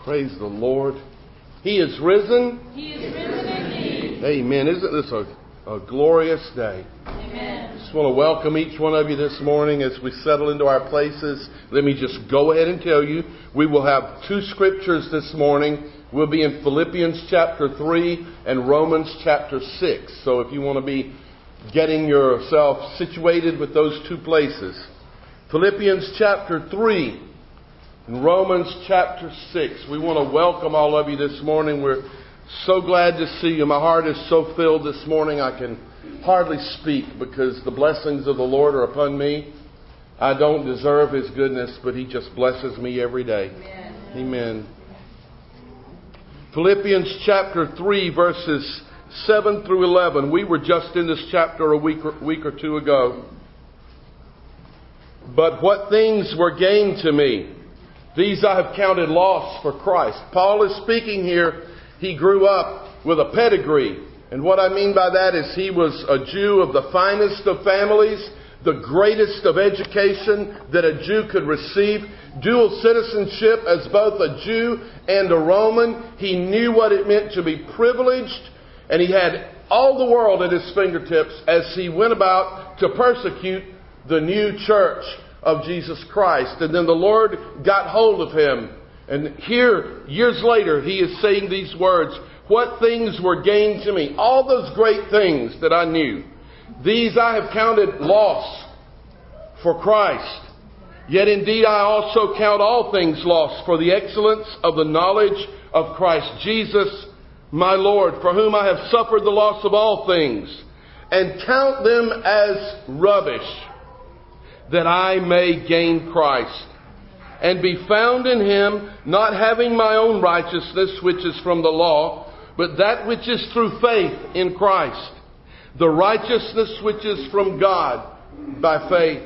Praise the Lord. He is risen. He is risen indeed. Amen. Isn't this a glorious day? Amen. Just want to welcome each one of you this morning as we settle into our places. Let me just go ahead and tell you, we will have two scriptures this morning. We'll be in Philippians chapter 3 and Romans chapter 6. So if you want to be getting yourself situated with those two places. Philippians chapter 3 and Romans chapter 6. We want to welcome all of you this morning. We're so glad to see you. My heart is so filled this morning I can hardly speak because the blessings of the Lord are upon me. I don't deserve His goodness, but He just blesses me every day. Amen. Amen. Philippians chapter 3 verses 7 through 11. We were just in this chapter a week or two ago. But what things were gained to me, these I have counted loss for Christ. Paul is speaking here. He grew up with a pedigree. And what I mean by that is he was a Jew of the finest of families, the greatest of education that a Jew could receive, dual citizenship as both a Jew and a Roman. He knew what it meant to be privileged, and he had all the world at his fingertips as he went about to persecute the new church of Jesus Christ. And then the Lord got hold of him. And here, years later, he is saying these words, what things were gained to me? All those great things that I knew, these I have counted loss for Christ. Yet indeed I also count all things lost for the excellence of the knowledge of Christ Jesus, my Lord, for whom I have suffered the loss of all things, and count them as rubbish, that I may gain Christ, and be found in Him, not having my own righteousness, which is from the law, but that which is through faith in Christ, the righteousness which is from God by faith.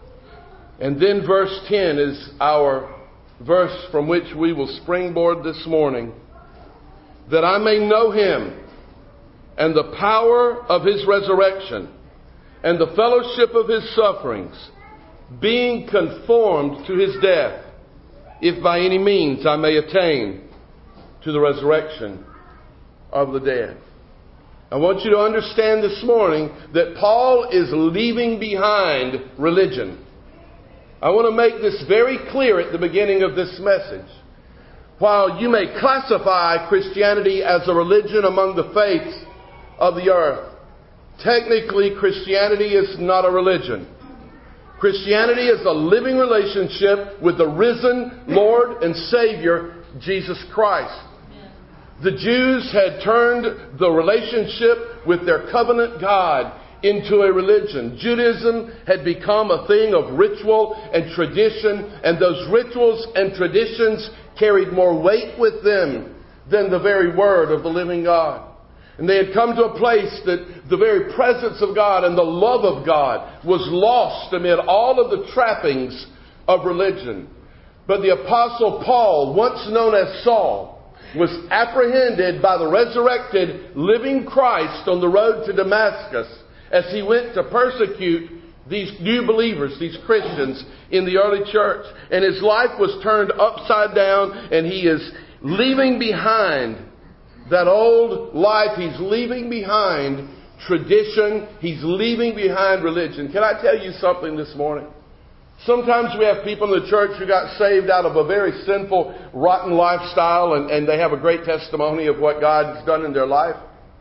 And then verse 10 is our verse from which we will springboard this morning. That I may know Him, and the power of His resurrection, and the fellowship of His sufferings, being conformed to His death, if by any means I may attain to the resurrection of the dead. I want you to understand this morning that Paul is leaving behind religion. I want to make this very clear at the beginning of this message. While you may classify Christianity as a religion among the faiths of the earth, technically Christianity is not a religion. Christianity is a living relationship with the risen Lord and Savior, Jesus Christ. The Jews had turned the relationship with their covenant God into a religion. Judaism had become a thing of ritual and tradition, and those rituals and traditions carried more weight with them than the very word of the living God. And they had come to a place that the very presence of God and the love of God was lost amid all of the trappings of religion. But the Apostle Paul, once known as Saul, was apprehended by the resurrected living Christ on the road to Damascus as he went to persecute these new believers, these Christians in the early church. And his life was turned upside down, and he is leaving behind that old life. He's leaving behind tradition. He's leaving behind religion. Can I tell you something this morning? Sometimes we have people in the church who got saved out of a very sinful, rotten lifestyle, and they have a great testimony of what God has done in their life.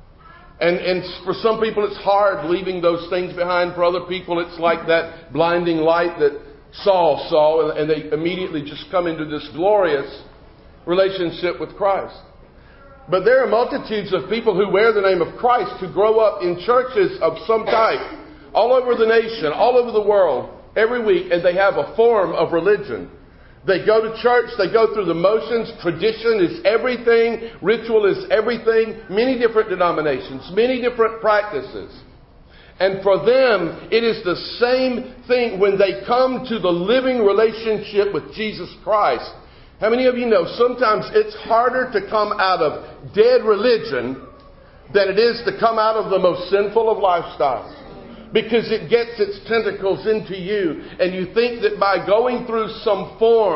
And for some people it's hard leaving those things behind. For other people it's like that blinding light that Saul saw, and they immediately just come into this glorious relationship with Christ. But there are multitudes of people who wear the name of Christ who grow up in churches of some type all over the nation, all over the world, every week, and they have a form of religion. They go to church, they go through the motions, tradition is everything, ritual is everything, many different denominations, many different practices. And for them, it is the same thing when they come to the living relationship with Jesus Christ. How many of you know sometimes it's harder to come out of dead religion than it is to come out of the most sinful of lifestyles? Because it gets its tentacles into you, and you think that by going through some form,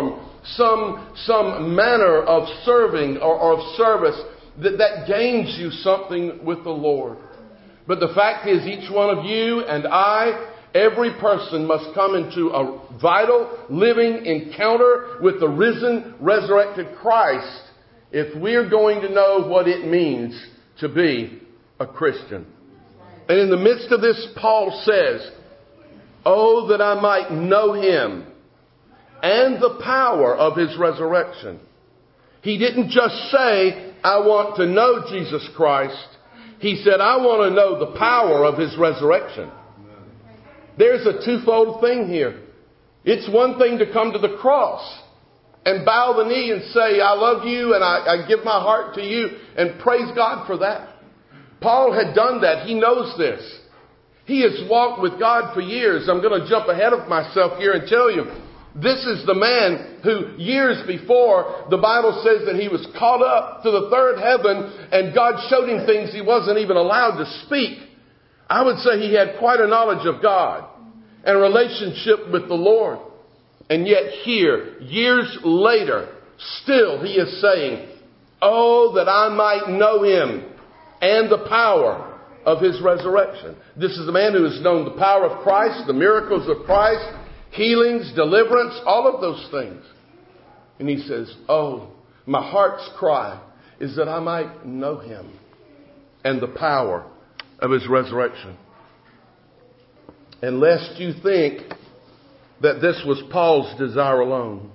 some manner of serving or of service that gains you something with the Lord. But the fact is, each one of you and I, every person must come into a vital, living encounter with the risen, resurrected Christ if we're going to know what it means to be a Christian. And in the midst of this, Paul says, "Oh, that I might know Him and the power of His resurrection." He didn't just say, "I want to know Jesus Christ." He said, "I want to know the power of His resurrection." There's a twofold thing here. It's one thing to come to the cross and bow the knee and say, "I love you and I give my heart to you," and praise God for that. Paul had done that. He knows this. He has walked with God for years. I'm going to jump ahead of myself here and tell you, this is the man who years before, the Bible says that he was caught up to the third heaven and God showed him things he wasn't even allowed to speak. I would say he had quite a knowledge of God and a relationship with the Lord. And yet here, years later, still he is saying, "Oh, that I might know Him and the power of His resurrection." This is the man who has known the power of Christ, the miracles of Christ, healings, deliverance, all of those things. And he says, "Oh, my heart's cry is that I might know Him and the power of His resurrection." And lest you think that this was Paul's desire alone,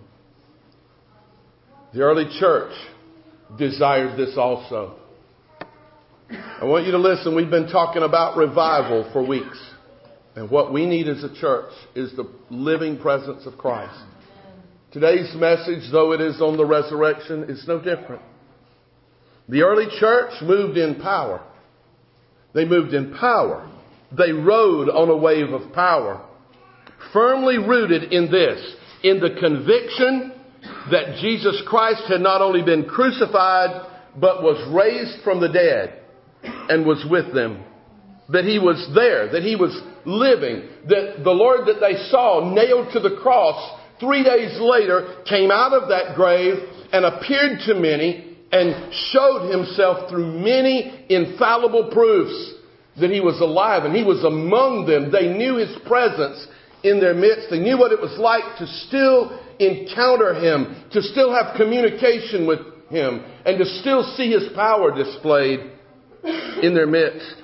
the early church desired this also. I want you to listen. We've been talking about revival for weeks. And what we need as a church is the living presence of Christ. Today's message, though it is on the resurrection, is no different. The early church moved in power. They moved in power. They rode on a wave of power. Firmly rooted in this, in the conviction that Jesus Christ had not only been crucified, but was raised from the dead and was with them. That He was there, that He was living, that the Lord that they saw nailed to the cross 3 days later came out of that grave and appeared to many and showed Himself through many infallible proofs that He was alive and He was among them. They knew His presence in their midst. They knew what it was like to still encounter Him, to still have communication with Him, and to still see His power displayed in their midst.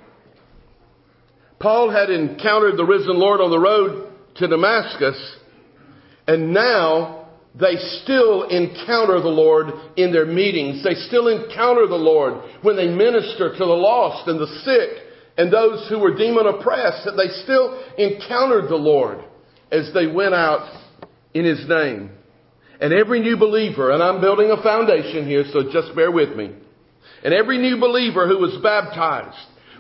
Paul had encountered the risen Lord on the road to Damascus, and now they still encounter the Lord in their meetings. They still encounter the Lord when they minister to the lost and the sick and those who were demon oppressed. That they still encountered the Lord as they went out in His name. And every new believer, and I'm building a foundation here, so just bear with me. And every new believer who was baptized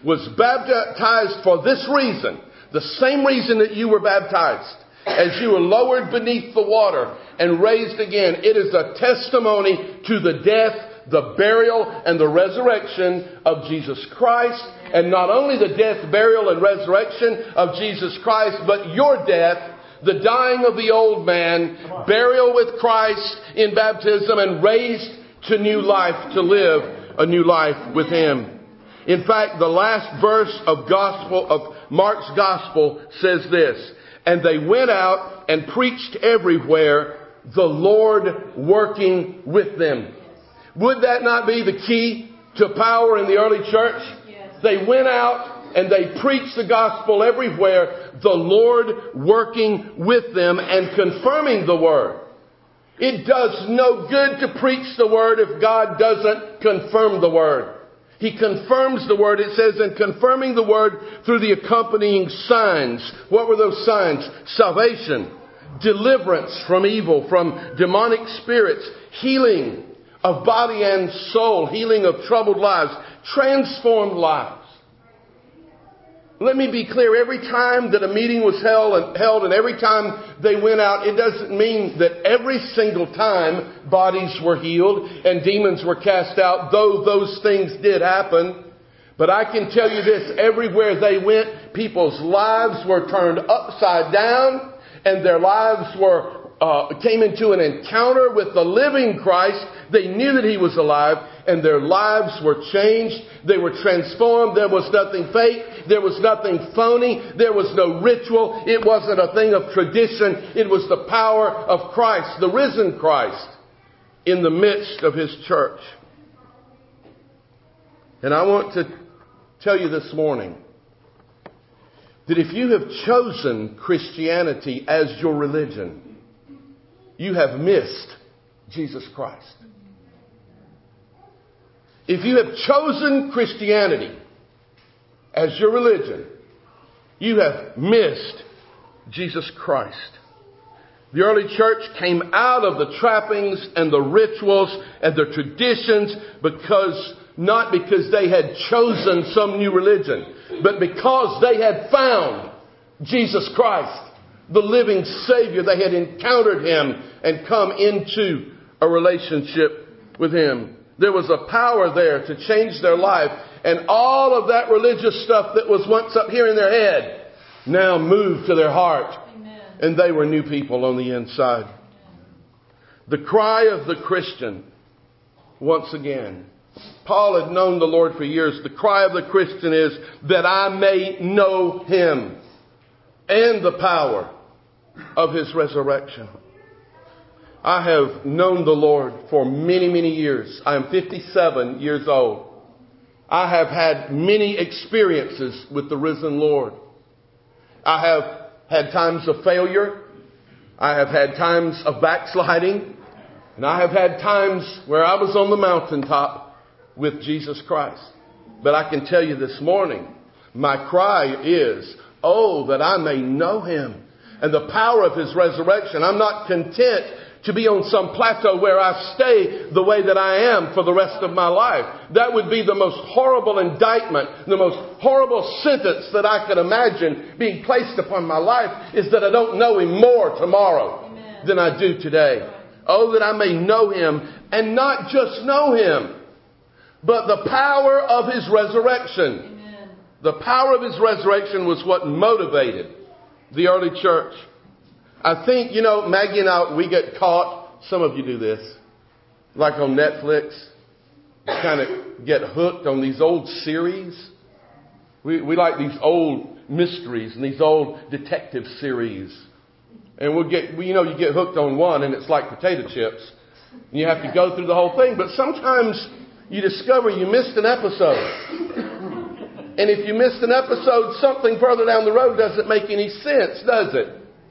for this reason, the same reason that you were baptized, as you were lowered beneath the water and raised again. It is a testimony to the death, the burial, and the resurrection of Jesus Christ. And not only the death, burial, and resurrection of Jesus Christ, but your death, the dying of the old man, burial with Christ in baptism, and raised to new life, to live a new life with Him. In fact, the last verse of Mark's Gospel says this: "And they went out and preached everywhere, the Lord working with them." Would that not be the key to power in the early church? Yes. They went out and they preached the gospel everywhere, the Lord working with them and confirming the word. It does no good to preach the word if God doesn't confirm the word. He confirms the word, it says, and confirming the word through the accompanying signs. What were those signs? Salvation, deliverance from evil, from demonic spirits, healing of body and soul, healing of troubled lives, transformed lives. Let me be clear, every time that a meeting was held and every time they went out, it doesn't mean that every single time bodies were healed and demons were cast out, though those things did happen. But I can tell you this, everywhere they went, people's lives were turned upside down and their lives were came into an encounter with the living Christ. They knew that He was alive, and their lives were changed. They were transformed. There was nothing fake. There was nothing phony. There was no ritual. It wasn't a thing of tradition. It was the power of Christ, the risen Christ, in the midst of His church. And I want to tell you this morning that if you have chosen Christianity as your religion, you have missed Jesus Christ. If you have chosen Christianity as your religion, you have missed Jesus Christ. The early church came out of the trappings and the rituals and the traditions not because they had chosen some new religion, but because they had found Jesus Christ, the living Savior. They had encountered Him and come into a relationship with Him. There was a power there to change their life. And all of that religious stuff that was once up here in their head now moved to their heart. Amen. And they were new people on the inside. Amen. The cry of the Christian, once again, Paul had known the Lord for years. The cry of the Christian is that I may know Him and the power of His resurrection. I have known the Lord for many, many years. I am 57 years old. I have had many experiences with the risen Lord. I have had times of failure. I have had times of backsliding. And I have had times where I was on the mountaintop with Jesus Christ. But I can tell you this morning, my cry is, oh, that I may know Him and the power of His resurrection. I'm not content to be on some plateau where I stay the way that I am for the rest of my life. That would be the most horrible indictment, the most horrible sentence that I could imagine being placed upon my life, is that I don't know Him more tomorrow than I do today. Oh, that I may know Him, and not just know Him, but the power of His resurrection. Amen. The power of His resurrection was what motivated the early church. I think, Maggie and I, we get caught. Some of you do this. Like on Netflix. Kind of get hooked on these old series. We like these old mysteries and these old detective series. And you get hooked on one and it's like potato chips. And you have to go through the whole thing. But sometimes you discover you missed an episode. And if you missed an episode, something further down the road doesn't make any sense, does it?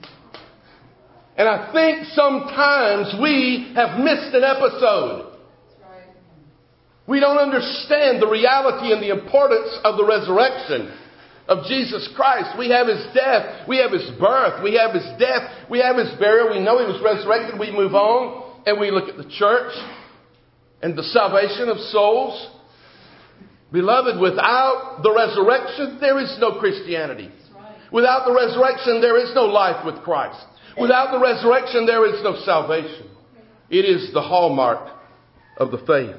And I think sometimes we have missed an episode. We don't understand the reality and the importance of the resurrection of Jesus Christ. We have His death. We have His birth. We have His death. We have His burial. We know He was resurrected. We move on and we look at the church and the salvation of souls. Beloved, without the resurrection, there is no Christianity. Without the resurrection, there is no life with Christ. Without the resurrection, there is no salvation. It is the hallmark of the faith.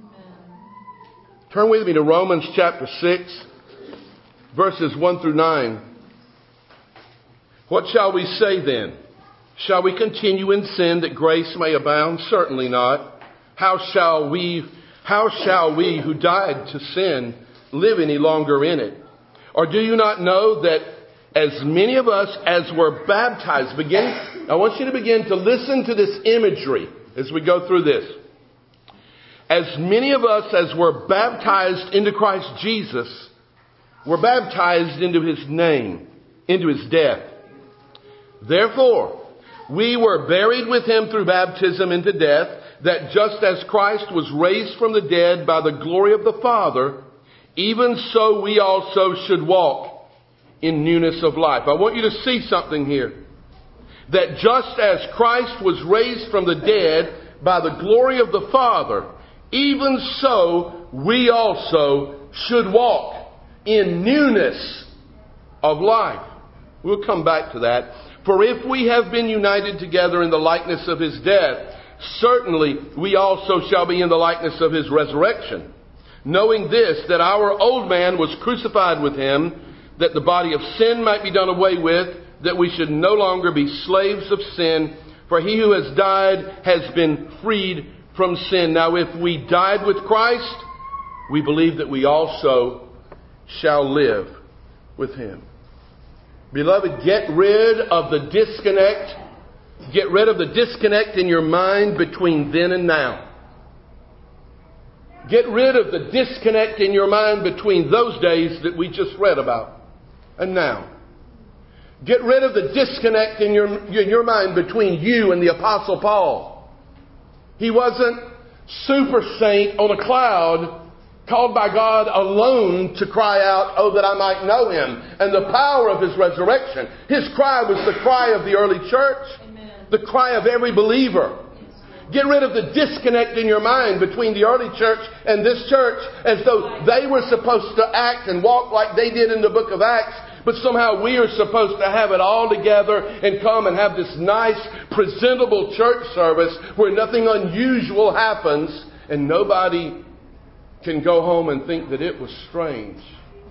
Turn with me to Romans chapter 6, verses 1 through 9. What shall we say then? Shall we continue in sin that grace may abound? Certainly not. How shall we who died to sin live any longer in it? Or do you not know that as many of us as were baptized, I want you to begin to listen to this imagery as we go through this. As many of us as were baptized into Christ Jesus were baptized into His name, into His death. Therefore, we were buried with Him through baptism into death, that just as Christ was raised from the dead by the glory of the Father, even so we also should walk in newness of life. I want you to see something here. That just as Christ was raised from the dead by the glory of the Father, even so we also should walk in newness of life. We'll come back to that. For if we have been united together in the likeness of His death, certainly we also shall be in the likeness of His resurrection. Knowing this, that our old man was crucified with Him, that the body of sin might be done away with, that we should no longer be slaves of sin, For he who has died has been freed from sin. Now if we died with Christ, we believe that we also shall live with him. Beloved, get rid of the disconnect. Get rid of the disconnect in your mind between then and now. Get rid of the disconnect in your mind between those days that we just read about and now. Get rid of the disconnect in your mind between you and the Apostle Paul. He wasn't super saint on a cloud, called by God alone to cry out, "Oh, that I might know him," and the power of his resurrection. His cry was the cry of the early church, the cry of every believer. Get rid of the disconnect in your mind between the early church and this church, as though they were supposed to act and walk like they did in the book of Acts, but somehow we are supposed to have it all together and come and have this nice, presentable church service where nothing unusual happens and nobody can go home and think that it was strange.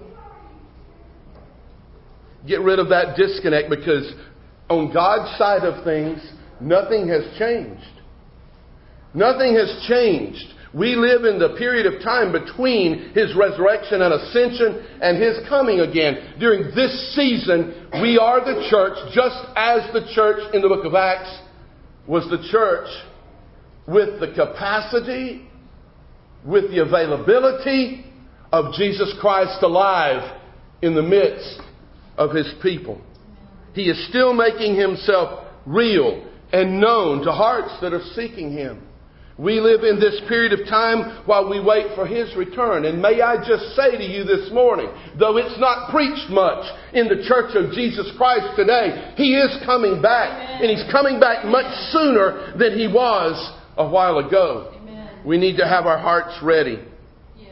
Get rid of that disconnect, because on God's side of things, nothing has changed. Nothing has changed. We live in the period of time between his resurrection and ascension and his coming again. During this season, we are the church, just as the church in the book of Acts was the church with the capacity, with the availability of Jesus Christ alive in the midst of his people. He is still making himself real and known to hearts that are seeking him. We live in this period of time while we wait for his return. And may I just say to you this morning, though it's not preached much in the church of Jesus Christ today, he is coming back. Amen. And he's coming back much sooner than he was a while ago. Amen. We need to have our hearts ready. Yes.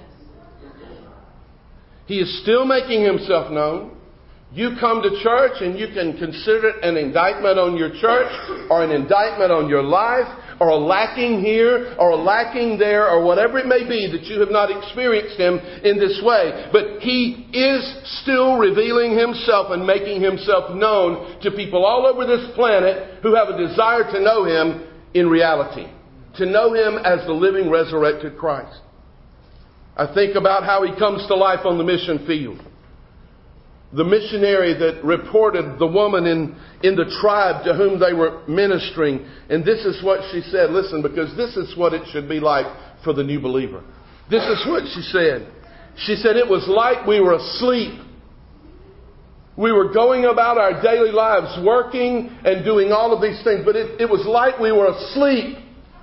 He is still making himself known. You come to church and you can consider it an indictment on your church or an indictment on your life, or a lacking here or a lacking there, or whatever it may be that you have not experienced him in this way. But he is still revealing himself and making himself known to people all over this planet who have a desire to know him in reality. To know him as the living, resurrected Christ. I think about how he comes to life on the mission field. The missionary that reported the woman in the tribe to whom they were ministering. And this is what she said. Listen, because this is what it should be like for the new believer. This is what she said. She said, it was like we were asleep. We were going about our daily lives, working and doing all of these things. But it was like we were asleep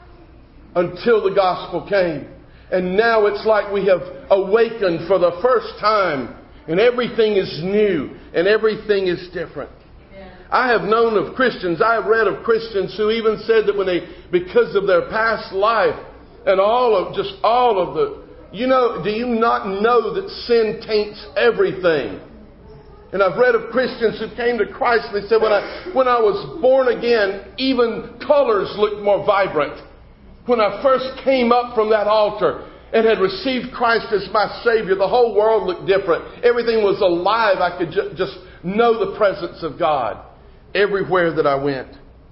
until the gospel came. And now it's like we have awakened for the first time. And everything is new and everything is different. Yeah. I have known of Christians, I have read of Christians who even said that when they, because of their past life and all of the, do you not know that sin taints everything? And I've read of Christians who came to Christ and they said, when I was born again, even colors looked more vibrant. When I first came up from that altar and had received Christ as my Savior, the whole world looked different. Everything was alive. I could just know the presence of God everywhere that I went.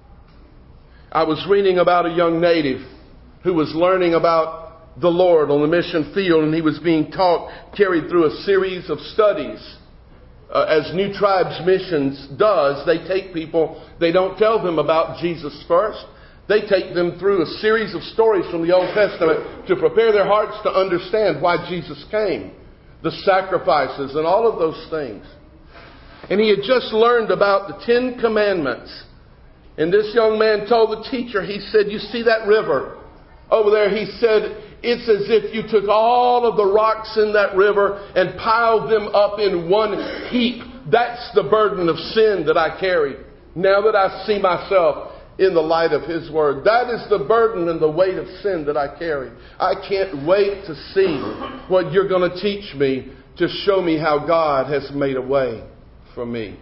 I was reading about a young native who was learning about the Lord on the mission field, and he was being carried through a series of studies. As New Tribes Missions does, they take people, they don't tell them about Jesus first. They take them through a series of stories from the Old Testament to prepare their hearts to understand why Jesus came, the sacrifices and all of those things. And he had just learned about the 10 Commandments. And this young man told the teacher, he said, you see that river over there? He said, it's as if you took all of the rocks in that river and piled them up in one heap. That's the burden of sin that I carry now that I see myself in the light of his word. That is the burden and the weight of sin that I carry. I can't wait to see what you're going to teach me to show me how God has made a way for me.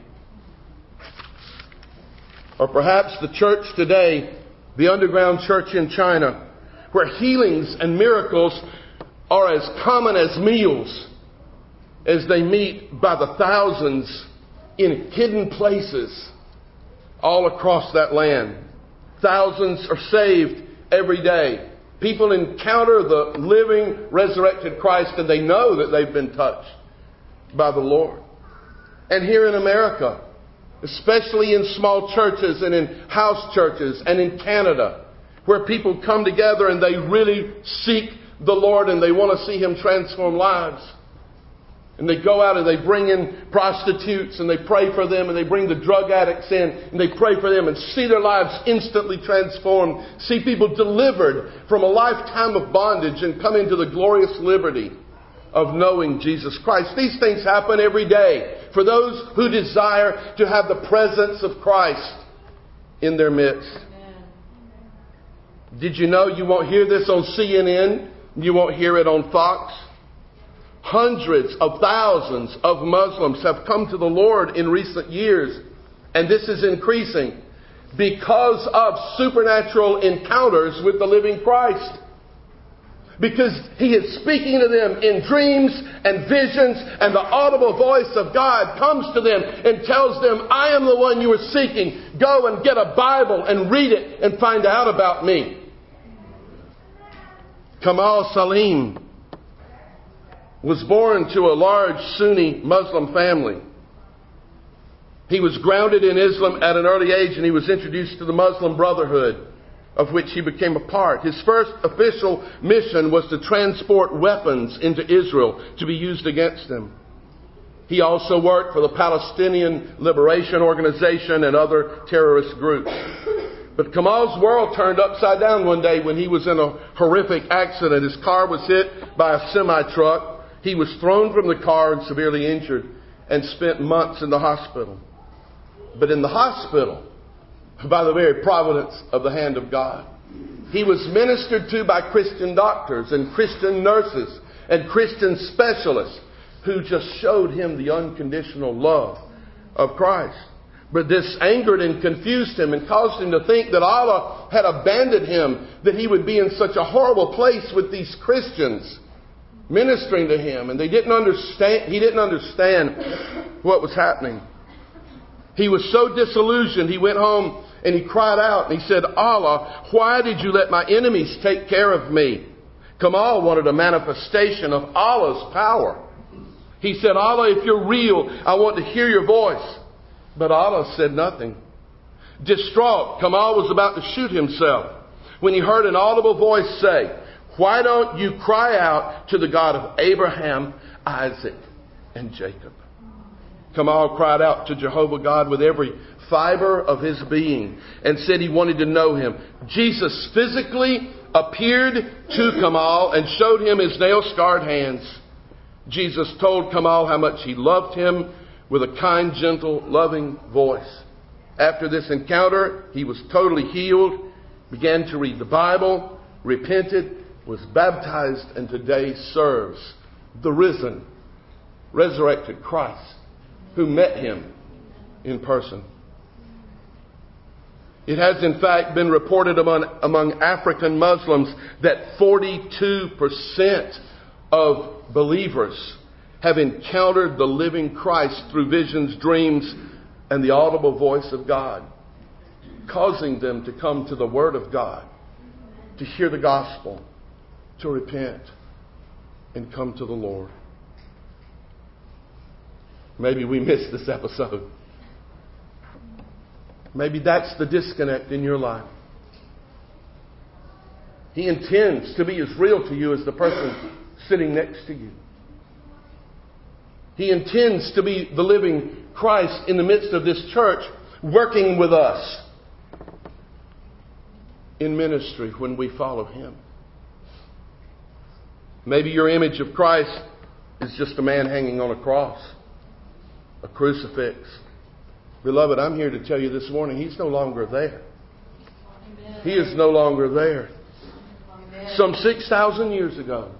Or perhaps the church today, the underground church in China, where healings and miracles are as common as meals, as they meet by the thousands in hidden places all across that land. Thousands are saved every day. People encounter the living, resurrected Christ, and they know that they've been touched by the Lord. And here in America, especially in small churches and in house churches and in Canada, where people come together and they really seek the Lord and they want to see Him transform lives. And they go out and they bring in prostitutes and they pray for them, and they bring the drug addicts in and they pray for them and see their lives instantly transformed. See people delivered from a lifetime of bondage and come into the glorious liberty of knowing Jesus Christ. These things happen every day for those who desire to have the presence of Christ in their midst. Did you know you won't hear this on CNN? You won't hear it on Fox? Hundreds of thousands of Muslims have come to the Lord in recent years, and this is increasing because of supernatural encounters with the living Christ. Because He is speaking to them in dreams and visions, and the audible voice of God comes to them and tells them, I am the one you are seeking. Go and get a Bible and read it and find out about me. Kamal Salim was born to a large Sunni Muslim family. He was grounded in Islam at an early age, and he was introduced to the Muslim Brotherhood, of which he became a part. His first official mission was to transport weapons into Israel to be used against them. He also worked for the Palestinian Liberation Organization and other terrorist groups. But Kamal's world turned upside down one day when he was in a horrific accident. His car was hit by a semi-truck. He was thrown from the car and severely injured and spent months in the hospital. But in the hospital, by the very providence of the hand of God, he was ministered to by Christian doctors and Christian nurses and Christian specialists who just showed him the unconditional love of Christ. But this angered and confused him and caused him to think that Allah had abandoned him, that he would be in such a horrible place with these Christians ministering to him, and he didn't understand what was happening. He was so disillusioned, he went home and he cried out and he said, Allah, why did you let my enemies take care of me? Kamal wanted a manifestation of Allah's power. He said, Allah, if you're real, I want to hear your voice. But Allah said nothing. Distraught, Kamal was about to shoot himself when he heard an audible voice say, why don't you cry out to the God of Abraham, Isaac, and Jacob? Kamal cried out to Jehovah God with every fiber of his being and said he wanted to know Him. Jesus physically appeared to Kamal and showed him His nail-scarred hands. Jesus told Kamal how much he loved him with a kind, gentle, loving voice. After this encounter, he was totally healed, began to read the Bible, repented, was baptized, and today serves the risen, resurrected Christ who met him in person. It has in fact been reported among African Muslims that 42% of believers have encountered the living Christ through visions, dreams, and the audible voice of God, causing them to come to the Word of God, to hear the gospel, to repent, and come to the Lord. Maybe we missed this episode. Maybe that's the disconnect in your life. He intends to be as real to you as the person sitting next to you. He intends to be the living Christ in the midst of this church, working with us in ministry when we follow Him. Maybe your image of Christ is just a man hanging on a cross, a crucifix. Beloved, I'm here to tell you this morning, He's no longer there. Amen. He is no longer there. Amen. Some 6,000 years ago,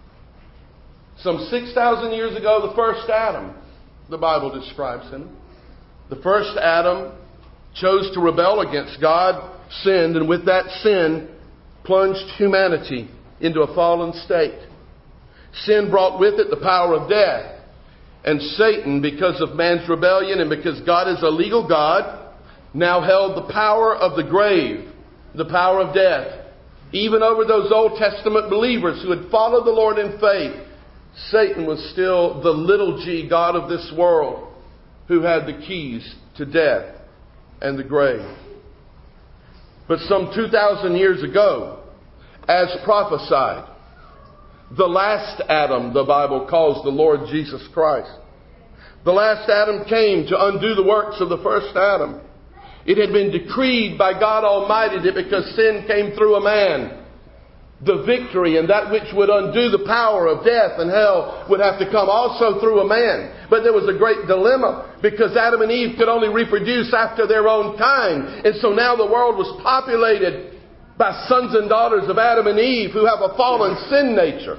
the first Adam, the Bible describes him. The first Adam chose to rebel against God, sinned, and with that sin plunged humanity into a fallen state. Sin brought with it the power of death. And Satan, because of man's rebellion and because God is a legal God, now held the power of the grave the power of death, even over those Old Testament believers who had followed the Lord in faith, Satan was still the little g god of this world who had the keys to death and the grave. But some 2,000 years ago, as prophesied, the last Adam, the Bible calls the Lord Jesus Christ. The last Adam came to undo the works of the first Adam. It had been decreed by God Almighty that because sin came through a man, the victory and that which would undo the power of death and hell would have to come also through a man. But there was a great dilemma because Adam and Eve could only reproduce after their own kind. And so now the world was populated by sons and daughters of Adam and Eve who have a fallen sin nature.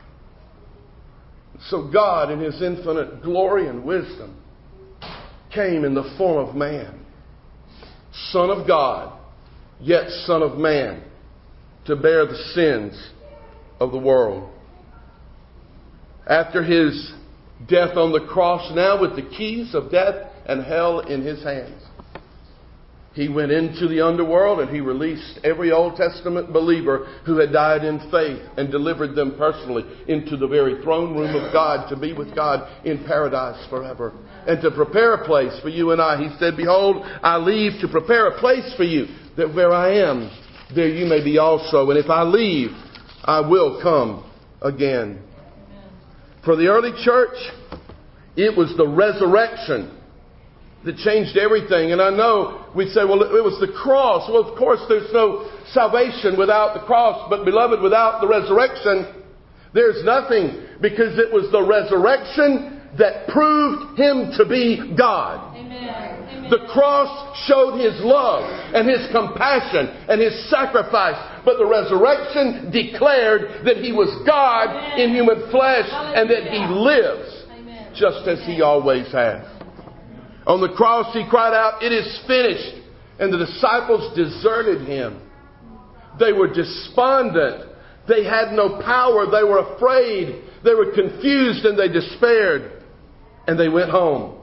So God, in His infinite glory and wisdom, came in the form of man. Son of God, yet Son of man, to bear the sins of the world. After His death on the cross, now with the keys of death and hell in His hands, He went into the underworld and He released every Old Testament believer who had died in faith and delivered them personally into the very throne room of God to be with God in paradise forever and to prepare a place for you and I. He said, "Behold, I leave to prepare a place for you, that where I am, there you may be also. And if I leave, I will come again." For the early church, it was the resurrection that changed everything. And I know we say, well, it was the cross. Well, of course, there's no salvation without the cross. But beloved, without the resurrection, there's nothing. Because it was the resurrection that proved Him to be God. Amen. The cross showed His love and His compassion and His sacrifice. But the resurrection declared that He was God in human flesh and that He lives just as He always has. On the cross He cried out, "It is finished." And the disciples deserted Him. They were despondent. They had no power. They were afraid. They were confused and they despaired. And they went home.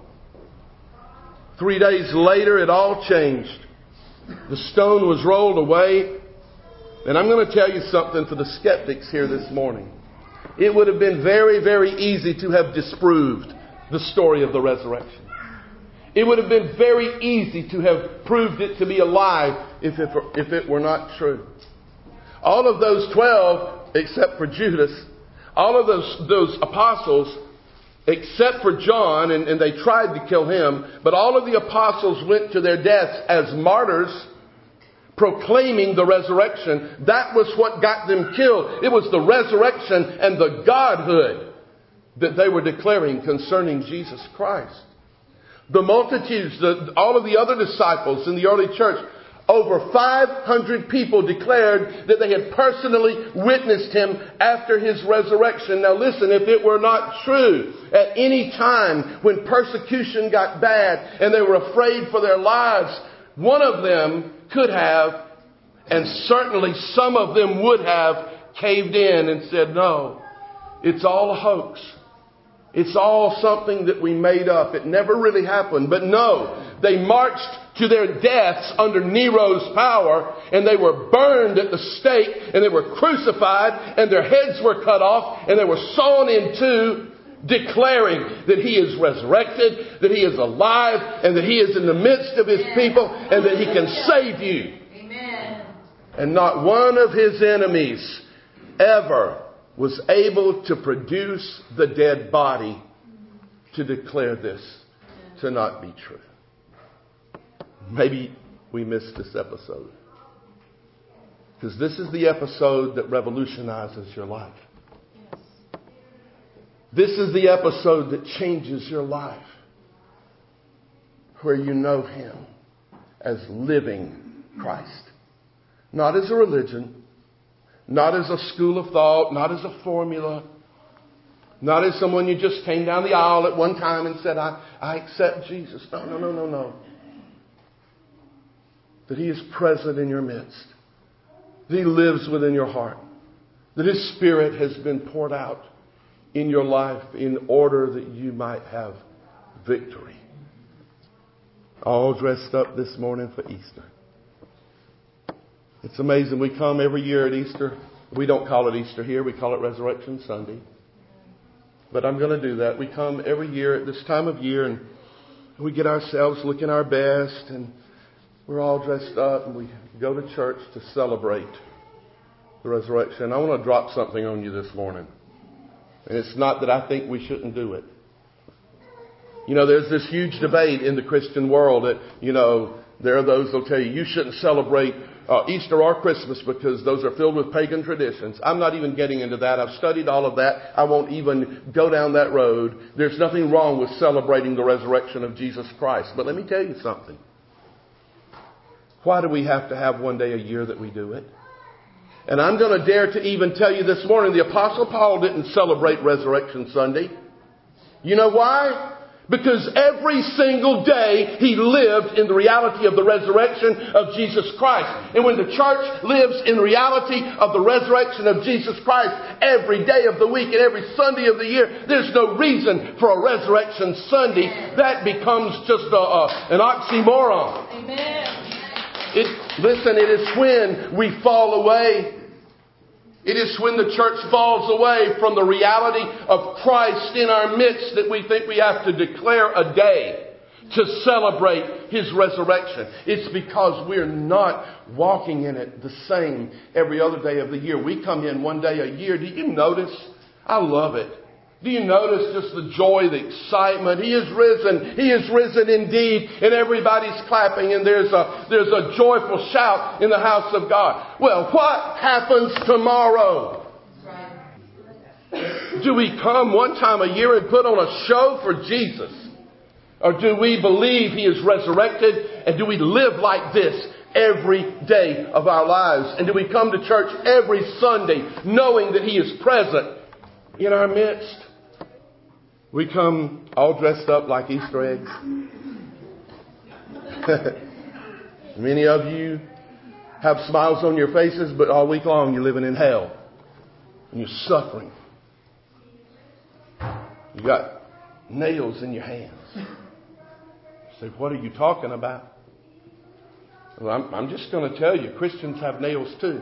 3 days later, it all changed. The stone was rolled away. And I'm going to tell you something for the skeptics here this morning. It would have been very, very easy to have disproved the story of the resurrection. It would have been very easy to have proved it to be a lie if it were not true. All of those 12, except for Judas, all of those apostles, except for John, and they tried to kill him, but all of the apostles went to their deaths as martyrs, proclaiming the resurrection. That was what got them killed. It was the resurrection and the Godhood that they were declaring concerning Jesus Christ. The multitudes, all of the other disciples in the early church, over 500 people declared that they had personally witnessed Him after His resurrection. Now listen, if it were not true, at any time when persecution got bad and they were afraid for their lives, one of them could have, and certainly some of them would have, caved in and said, "No, it's all a hoax. It's all something that we made up. It never really happened." But no, they marched to their deaths under Nero's power, and they were burned at the stake, and they were crucified, and their heads were cut off, and they were sawn in two, declaring that He is resurrected, that He is alive, and that He is in the midst of His people, and that He can save you. Amen. And not one of His enemies ever was able to produce the dead body to declare this to not be true. Maybe we missed this episode, because this is the episode that revolutionizes your life. This is the episode that changes your life, where you know Him as living Christ. Not as a religion, not as a school of thought, not as a formula, not as someone you just came down the aisle at one time and said, I accept Jesus. No. That He is present in your midst. That He lives within your heart. That His Spirit has been poured out in your life in order that you might have victory. All dressed up this morning for Easter. It's amazing. We come every year at Easter. We don't call it Easter here. We call it Resurrection Sunday. But I'm going to do that. We come every year at this time of year and we get ourselves looking our best and we're all dressed up and we go to church to celebrate the resurrection. I want to drop something on you this morning. And it's not that I think we shouldn't do it. You know, there's this huge debate in the Christian world that, you know, there are those who'll tell you shouldn't celebrate Easter or Christmas because those are filled with pagan traditions. I'm not even getting into that. I've studied all of that. I won't even go down that road. There's nothing wrong with celebrating the resurrection of Jesus Christ. But let me tell you something. Why do we have to have one day a year that we do it? And I'm going to dare to even tell you this morning, the Apostle Paul didn't celebrate Resurrection Sunday. You know why? Because every single day he lived in the reality of the resurrection of Jesus Christ. And when the church lives in reality of the resurrection of Jesus Christ every day of the week and every Sunday of the year, there's no reason for a Resurrection Sunday. That becomes just an oxymoron. Amen. Listen, it is when we fall away. It is when the church falls away from the reality of Christ in our midst that we think we have to declare a day to celebrate His resurrection. It's because we're not walking in it the same every other day of the year. We come in one day a year. Do you notice? I love it. Do you notice just the joy, the excitement? He is risen. He is risen indeed. And everybody's clapping and there's a joyful shout in the house of God. Well, what happens tomorrow? Do we come one time a year and put on a show for Jesus? Or do we believe He is resurrected? And do we live like this every day of our lives? And do we come to church every Sunday knowing that He is present in our midst? We come all dressed up like Easter eggs. Many of you have smiles on your faces, but all week long you're living in hell. And you're suffering. You got nails in your hands. You say, what are you talking about? Well, I'm just going to tell you, Christians have nails too.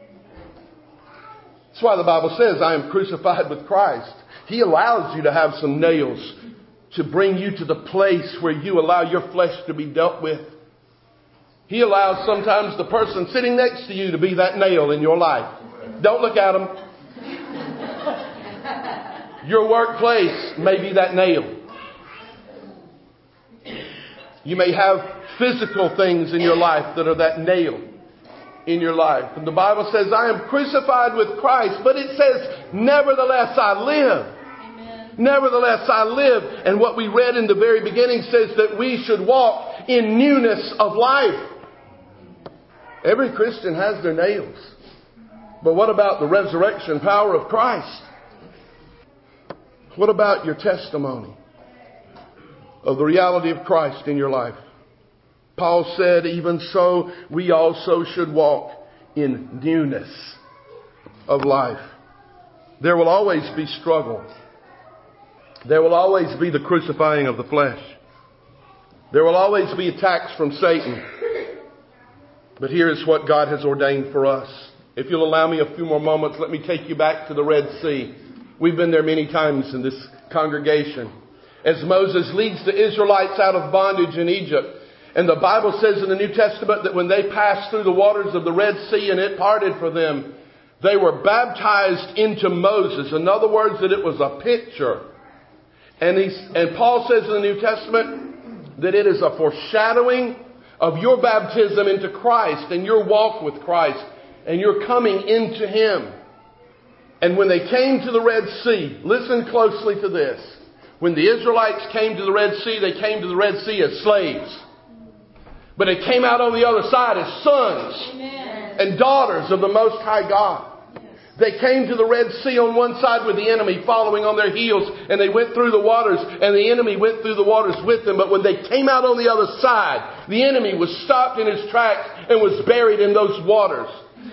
That's why the Bible says, I am crucified with Christ. He allows you to have some nails to bring you to the place where you allow your flesh to be dealt with. He allows sometimes the person sitting next to you to be that nail in your life. Don't look at them. Your workplace may be that nail. You may have physical things in your life that are that nail in your life. And the Bible says, I am crucified with Christ, but it says, nevertheless I live. Amen. Nevertheless I live. And what we read in the very beginning says that we should walk in newness of life. Every Christian has their nails. But what about the resurrection power of Christ? What about your testimony of the reality of Christ in your life? Paul said, even so, we also should walk in newness of life. There will always be struggle. There will always be the crucifying of the flesh. There will always be attacks from Satan. But here is what God has ordained for us. If you'll allow me a few more moments, let me take you back to the Red Sea. We've been there many times in this congregation. As Moses leads the Israelites out of bondage in Egypt, and the Bible says in the New Testament that when they passed through the waters of the Red Sea and it parted for them, they were baptized into Moses. In other words, that it was a picture. And Paul says in the New Testament that it is a foreshadowing of your baptism into Christ and your walk with Christ and your coming into Him. And when they came to the Red Sea, listen closely to this. When the Israelites came to the Red Sea, they came to the Red Sea as slaves. But they came out on the other side as sons and daughters of the Most High God. They came to the Red Sea on one side with the enemy following on their heels, and they went through the waters, and the enemy went through the waters with them. But when they came out on the other side, the enemy was stopped in his tracks and was buried in those waters.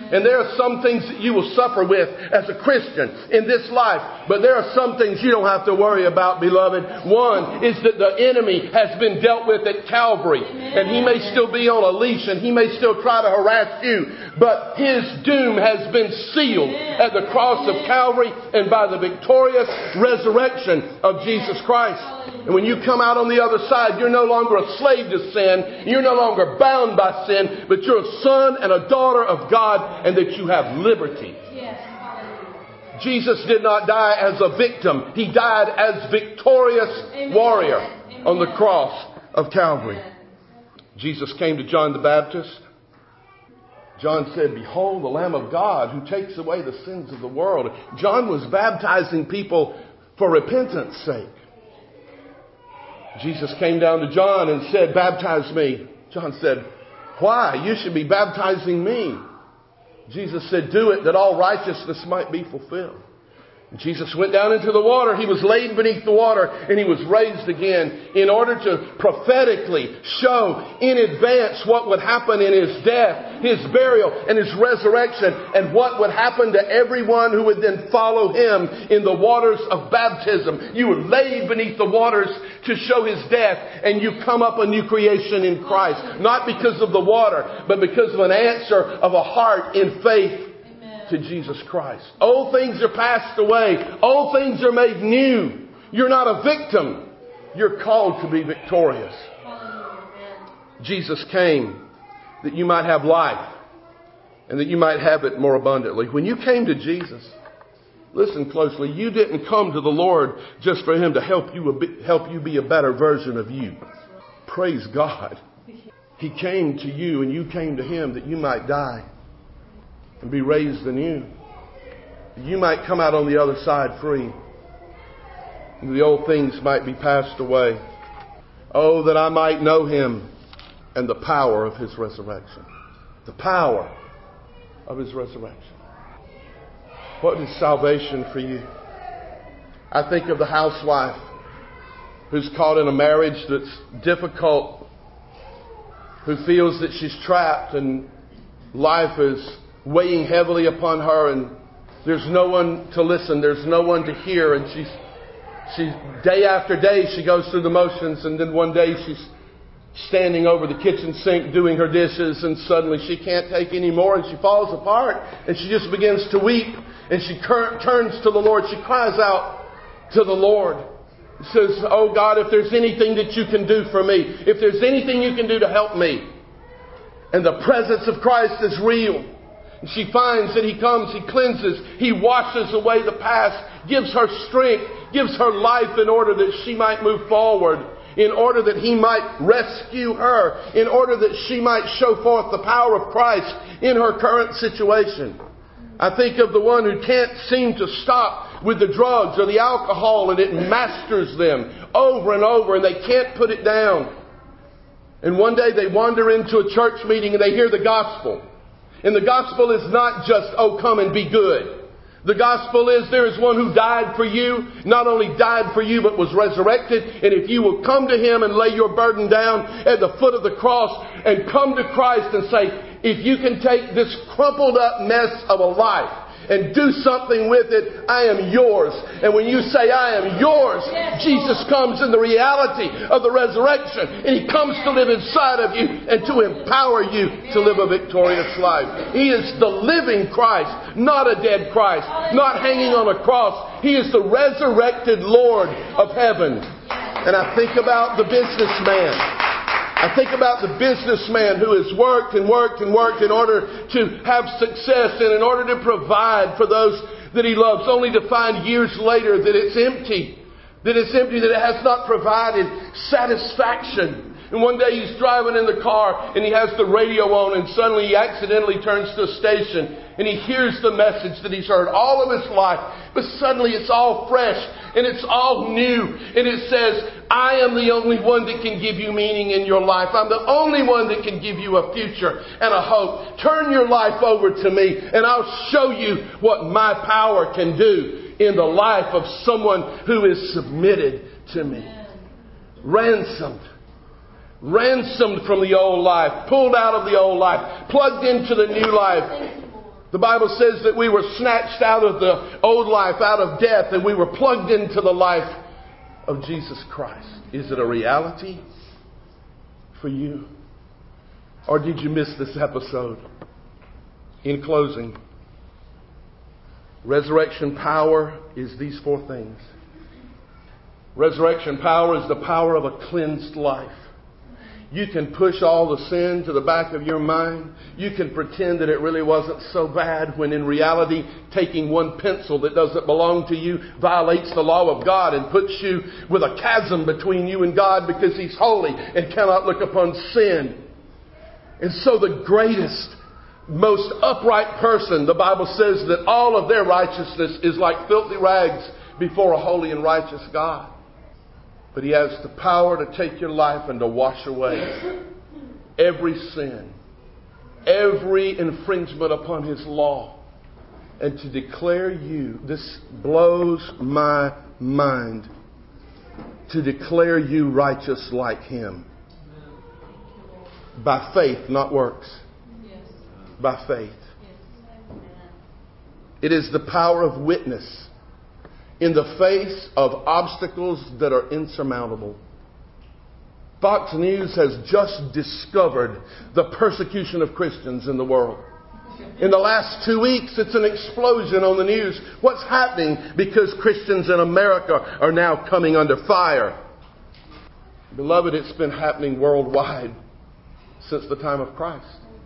And there are some things that you will suffer with as a Christian in this life. But there are some things you don't have to worry about, beloved. One is that the enemy has been dealt with at Calvary. And he may still be on a leash and he may still try to harass you. But his doom has been sealed at the cross of Calvary and by the victorious resurrection of Jesus Christ. And when you come out on the other side, you're no longer a slave to sin. You're no longer bound by sin, but you're a son and a daughter of God, and that you have liberty. Jesus did not die as a victim. He died as victorious warrior on the cross of Calvary. Jesus came to John the Baptist. John said, "Behold, the Lamb of God who takes away the sins of the world." John was baptizing people for repentance' sake. Jesus came down to John and said, "Baptize me." John said, "Why? You should be baptizing me." Jesus said, "Do it that all righteousness might be fulfilled." Jesus went down into the water. He was laid beneath the water and he was raised again in order to prophetically show in advance what would happen in his death, his burial, and his resurrection, and what would happen to everyone who would then follow him in the waters of baptism. You were laid beneath the waters to show his death, and you come up a new creation in Christ. Not because of the water, but because of an answer of a heart in faith to Jesus Christ. Old things are passed away. Old things are made new. You're not a victim. You're called to be victorious. Jesus came that you might have life and that you might have it more abundantly. When you came to Jesus, listen closely, you didn't come to the Lord just for Him to help you be a better version of you. Praise God. He came to you and you came to Him that you might die and be raised anew. You might come out on the other side free. And the old things might be passed away. Oh, that I might know Him and the power of His resurrection. The power of His resurrection. What is salvation for you? I think of the housewife who's caught in a marriage that's difficult, who feels that she's trapped and life is weighing heavily upon her, and there's no one to listen, there's no one to hear, and she's day after day she goes through the motions, and then one day she's standing over the kitchen sink doing her dishes, and suddenly she can't take any more, and she falls apart, and she just begins to weep, and she turns to the Lord. She cries out to the Lord. She says, "Oh God, if there's anything that you can do for me, if there's anything you can do to help me." And the presence of Christ is real. And she finds that He comes, He cleanses, He washes away the past, gives her strength, gives her life in order that she might move forward, in order that He might rescue her, in order that she might show forth the power of Christ in her current situation. I think of the one who can't seem to stop with the drugs or the alcohol, and it masters them over and over, and they can't put it down. And one day they wander into a church meeting and they hear the gospel. And the gospel is not just, "Oh, come and be good." The gospel is there is one who died for you, not only died for you, but was resurrected. And if you will come to Him and lay your burden down at the foot of the cross and come to Christ and say, "If you can take this crumpled up mess of a life and do something with it, I am yours." And when you say, "I am yours," Jesus comes in the reality of the resurrection. And He comes to live inside of you and to empower you to live a victorious life. He is the living Christ, not a dead Christ, not hanging on a cross. He is the resurrected Lord of heaven. And I think about the businessman. I think about the businessman who has worked and worked and worked in order to have success and in order to provide for those that he loves, only to find years later that it's empty. That it has not provided satisfaction. And one day he's driving in the car and he has the radio on, and suddenly he accidentally turns to a station and he hears the message that he's heard all of his life. But suddenly it's all fresh and it's all new. And it says, "I am the only one that can give you meaning in your life. I'm the only one that can give you a future and a hope. Turn your life over to me and I'll show you what my power can do in the life of someone who is submitted to me." Ransomed from the old life, pulled out of the old life, plugged into the new life. The Bible says that we were snatched out of the old life, out of death, and we were plugged into the life of Jesus Christ. Is it a reality for you? Or did you miss this episode? In closing, resurrection power is these four things. Resurrection power is the power of a cleansed life. You can push all the sin to the back of your mind. You can pretend that it really wasn't so bad, when in reality, taking one pencil that doesn't belong to you violates the law of God and puts you with a chasm between you and God, because He's holy and cannot look upon sin. And so the greatest, most upright person, the Bible says that all of their righteousness is like filthy rags before a holy and righteous God. But He has the power to take your life and to wash away every sin, every infringement upon His law, and to declare you, this blows my mind, to declare you righteous like Him. By faith, not works. By faith. It is the power of witness in the face of obstacles that are insurmountable. Fox News has just discovered the persecution of Christians in the world. In the last 2 weeks, it's an explosion on the news. What's happening? Because Christians in America are now coming under fire. Beloved, it's been happening worldwide since the time of Christ.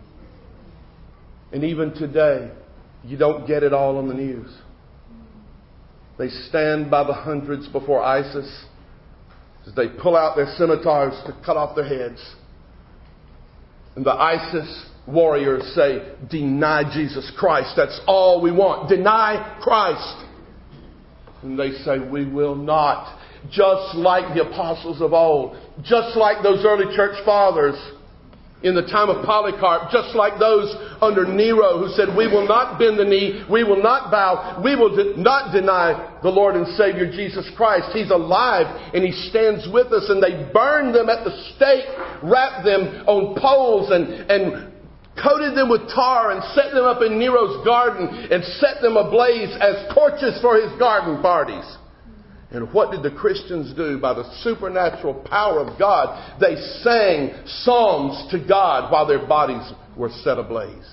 And even today, you don't get it all on the news. They stand by the hundreds before ISIS as they pull out their scimitars to cut off their heads. And the ISIS warriors say, deny Jesus Christ. That's all we want. Deny Christ. And they say, we will not. Just like the apostles of old. Just like those early church fathers in the time of Polycarp, just like those under Nero who said, we will not bend the knee, we will not bow, we will not deny the Lord and Savior Jesus Christ. He's alive and He stands with us. And they burned them at the stake, wrapped them on poles and coated them with tar and set them up in Nero's garden and set them ablaze as torches for his garden parties. And what did the Christians do? By the supernatural power of God, they sang psalms to God while their bodies were set ablaze.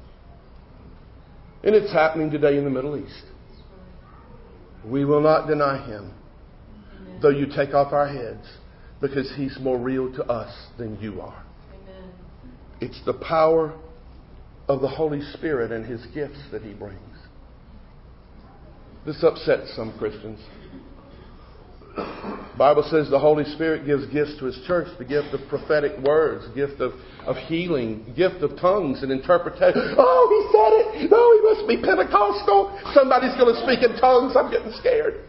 And it's happening today in the Middle East. We will not deny Him, though you take off our heads, because He's more real to us than you are. Amen. It's the power of the Holy Spirit and His gifts that He brings. This upsets some Christians. The Bible says the Holy Spirit gives gifts to His church. The gift of prophetic words, gift of healing, gift of tongues and interpretation. Oh, He said it. No, He must be Pentecostal. Somebody's going to speak in tongues. I'm getting scared.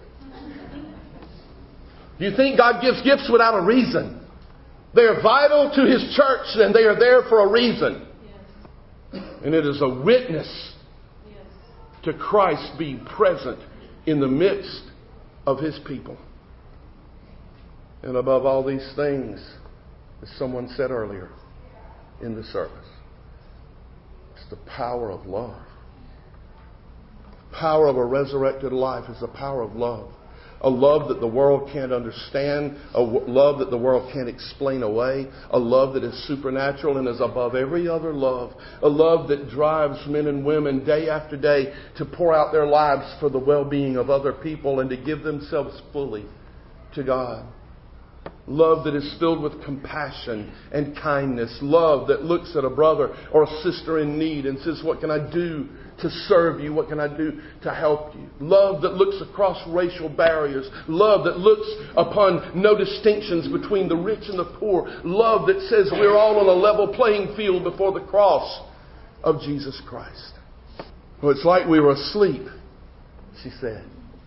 Do you think God gives gifts without a reason? They are vital to His church, and they are there for a reason. Yes. And it is a witness to Christ being present in the midst of His people. And above all these things, as someone said earlier in the service, it's the power of love. The power of a resurrected life is the power of love. A love that the world can't understand. A love that the world can't explain away. A love that is supernatural and is above every other love. A love that drives men and women day after day to pour out their lives for the well-being of other people and to give themselves fully to God. Love that is filled with compassion and kindness. Love that looks at a brother or a sister in need and says, what can I do to serve you? What can I do to help you? Love that looks across racial barriers. Love that looks upon no distinctions between the rich and the poor. Love that says we're all on a level playing field before the cross of Jesus Christ. Well, it's like we were asleep, she said.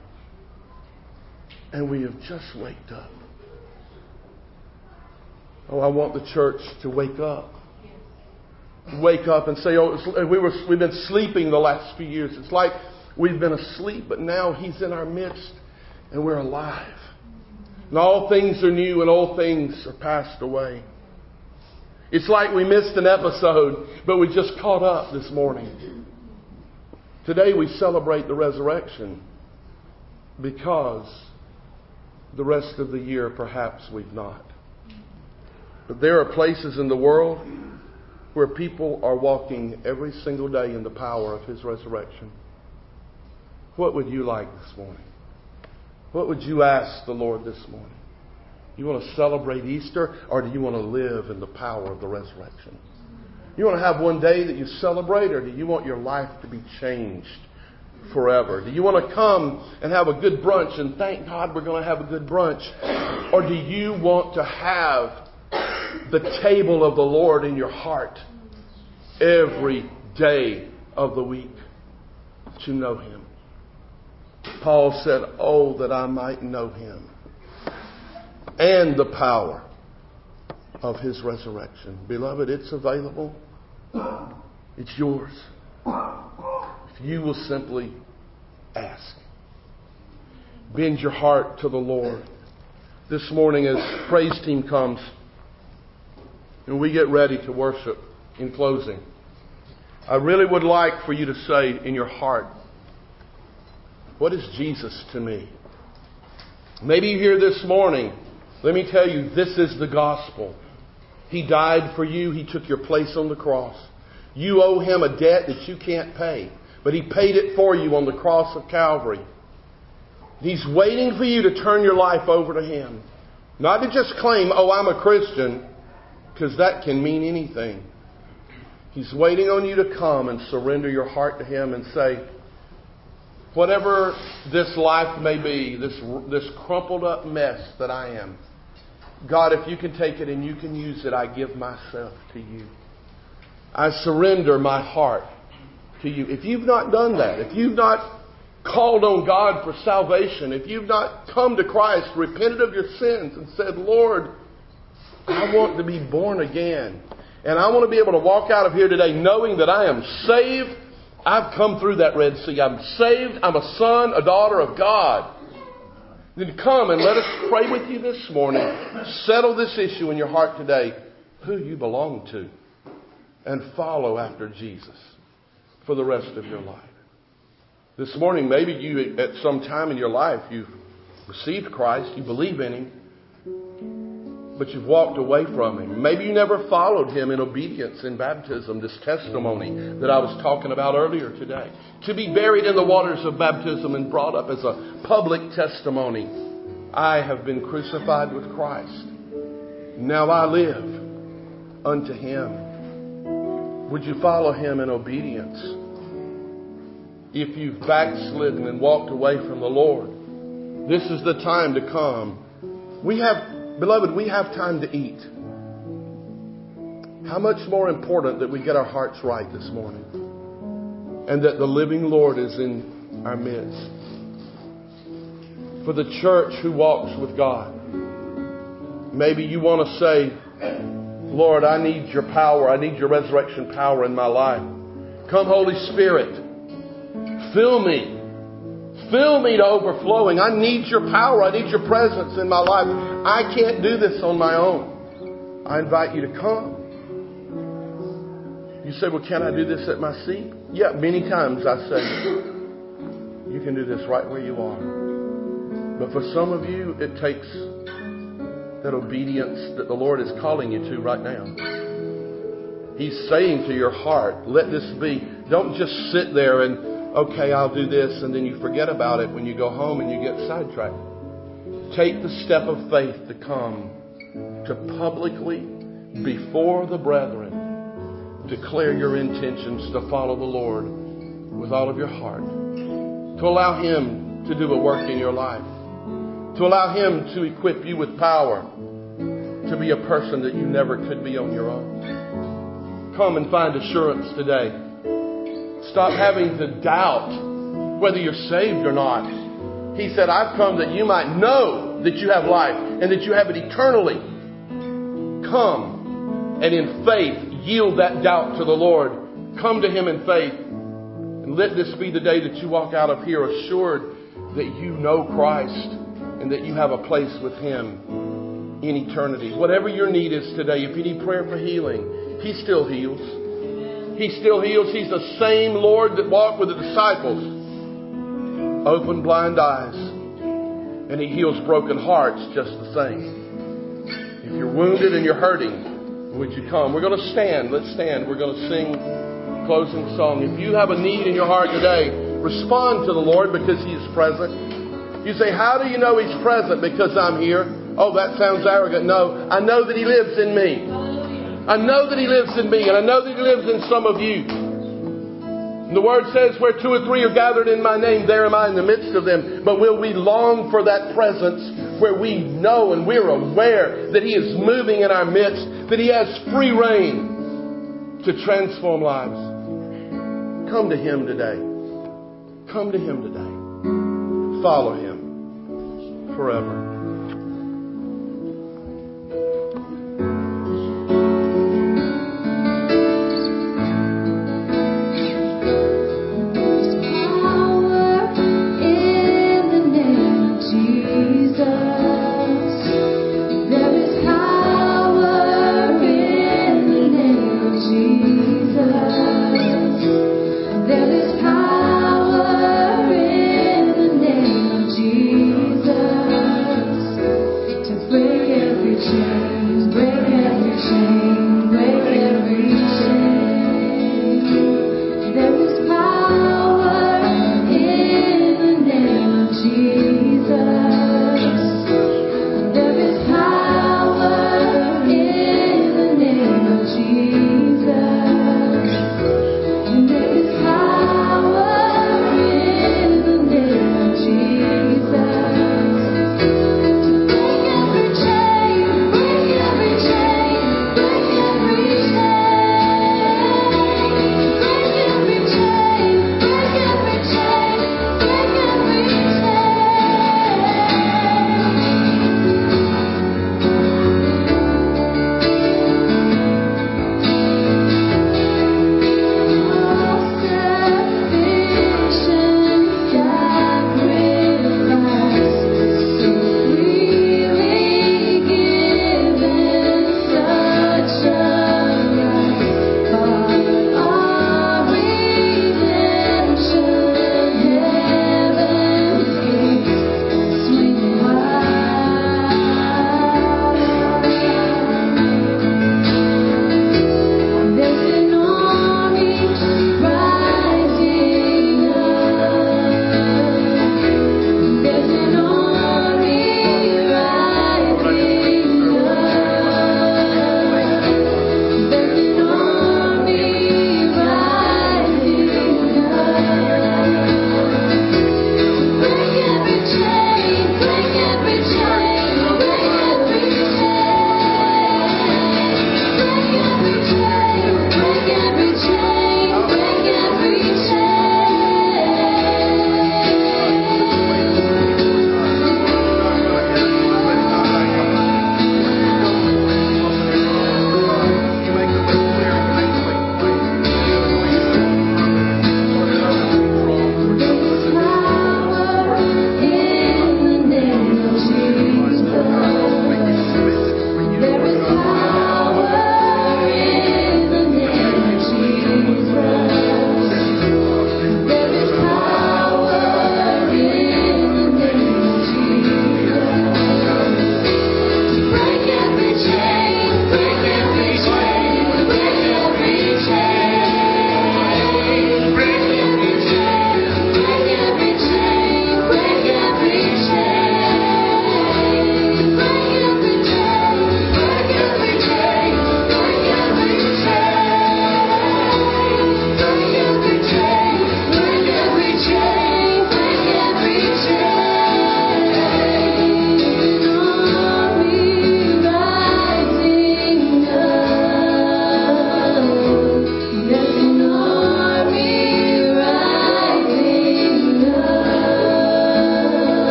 And we have just waked up. Oh, I want the church to wake up. Wake up and say, we've been sleeping the last few years. It's like we've been asleep, but now He's in our midst and we're alive. And all things are new and all things are passed away. It's like we missed an episode, but we just caught up this morning. Today we celebrate the resurrection because the rest of the year perhaps we've not. But there are places in the world where people are walking every single day in the power of His resurrection. What would you like this morning? What would you ask the Lord this morning? You want to celebrate Easter, or do you want to live in the power of the resurrection? You want to have one day that you celebrate, or do you want your life to be changed forever? Do you want to come and have a good brunch and thank God we're going to have a good brunch? Or do you want to have the table of the Lord in your heart every day of the week to know Him? Paul said, "Oh, that I might know Him and the power of His resurrection." Beloved, it's available. It's yours. If you will simply ask. Bend your heart to the Lord. This morning as praise team comes and we get ready to worship in closing, I really would like for you to say in your heart, what is Jesus to me? Maybe you're here this morning. Let me tell you, this is the gospel. He died for you. He took your place on the cross. You owe Him a debt that you can't pay, but He paid it for you on the cross of Calvary. He's waiting for you to turn your life over to Him. Not to just claim, "Oh, I'm a Christian," because that can mean anything. He's waiting on you to come and surrender your heart to Him and say, whatever this life may be, this crumpled up mess that I am, God, if you can take it and you can use it, I give myself to you. I surrender my heart to you. If you've not done that, if you've not called on God for salvation, if you've not come to Christ, repented of your sins and said, "Lord, I want to be born again. And I want to be able to walk out of here today knowing that I am saved. I've come through that Red Sea. I'm saved. I'm a son, a daughter of God." Then come and let us pray with you this morning. Settle this issue in your heart today, who you belong to, and follow after Jesus for the rest of your life. This morning, maybe you, at some time in your life, you've received Christ, you believe in Him, but you've walked away from Him. Maybe you never followed Him in obedience in baptism, this testimony that I was talking about earlier today. To be buried in the waters of baptism and brought up as a public testimony. I have been crucified with Christ. Now I live unto Him. Would you follow Him in obedience? If you've backslidden and walked away from the Lord, this is the time to come. Beloved, we have time to eat. How much more important that we get our hearts right this morning and that the living Lord is in our midst. For the church who walks with God, maybe you want to say, "Lord, I need your power. I need your resurrection power in my life. Come, Holy Spirit, fill me. Fill me to overflowing. I need your power. I need your presence in my life. I can't do this on my own." I invite you to come. You say, "Well, can I do this at my seat?" Yeah, many times I say, you can do this right where you are. But for some of you, it takes that obedience that the Lord is calling you to right now. He's saying to your heart, let this be. Don't just sit there and, "Okay, I'll do this," and then you forget about it when you go home and you get sidetracked. Take the step of faith to come to publicly, before the brethren, declare your intentions to follow the Lord with all of your heart. To allow Him to do a work in your life. To allow Him to equip you with power to be a person that you never could be on your own. Come and find assurance today. Stop having to doubt whether you're saved or not. He said, "I've come that you might know that you have life and that you have it eternally." Come and in faith yield that doubt to the Lord. Come to Him in faith. And let this be the day that you walk out of here assured that you know Christ and that you have a place with Him in eternity. Whatever your need is today, if you need prayer for healing, He still heals. He still heals. He's the same Lord that walked with the disciples. Open blind eyes. And He heals broken hearts just the same. If you're wounded and you're hurting, would you come? We're going to stand. Let's stand. We're going to sing a closing song. If you have a need in your heart today, respond to the Lord because He is present. You say, how do you know He's present? Because I'm here. Oh, that sounds arrogant. No, I know that He lives in me. I know that He lives in me, and I know that He lives in some of you. And the Word says, where 2 or 3 are gathered in my name, there am I in the midst of them. But will we long for that presence where we know and we're aware that He is moving in our midst, that He has free reign to transform lives? Come to Him today. Come to Him today. Follow Him forever.